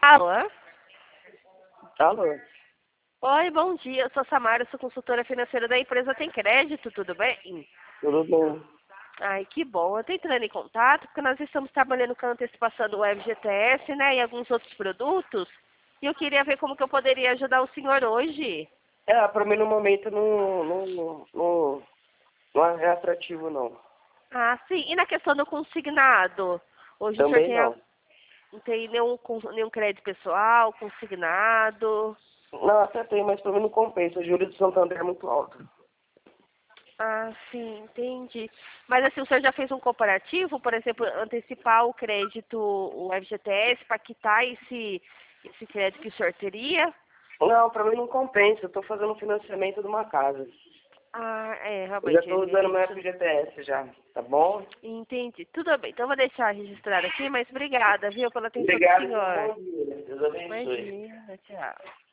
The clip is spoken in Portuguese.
Alô? Alô? Oi, bom dia. Eu sou Samara, sou consultora financeira da empresa Tem Crédito, tudo bem? Tudo bem? Ai, que bom. Eu estou entrando em contato porque nós estamos trabalhando com a antecipação do FGTS, né, e alguns outros produtos. E eu queria ver como que eu poderia ajudar o senhor hoje. Pra mim no momento não é atrativo não. Ah, sim. E na questão do consignado? Hoje o senhor Também não. não tem nenhum crédito pessoal, consignado? Não, até tem, mas pra mim não compensa. O juro do Santander é muito alto. Ah, sim, entendi. Mas assim, o senhor já fez um comparativo, por exemplo, antecipar o crédito, o FGTS, para quitar esse crédito que o senhor teria? Não, pra mim não compensa. Eu tô fazendo um financiamento de uma casa. Ah, é, Eu já realmente, tô usando meu isso. FGTS já, tá bom? Entendi. Tudo bem, então eu vou deixar registrado aqui, mas obrigada, viu, pela atenção do Obrigado, tenha um senhor. bom dia. Deus abençoe. Imagina, tchau.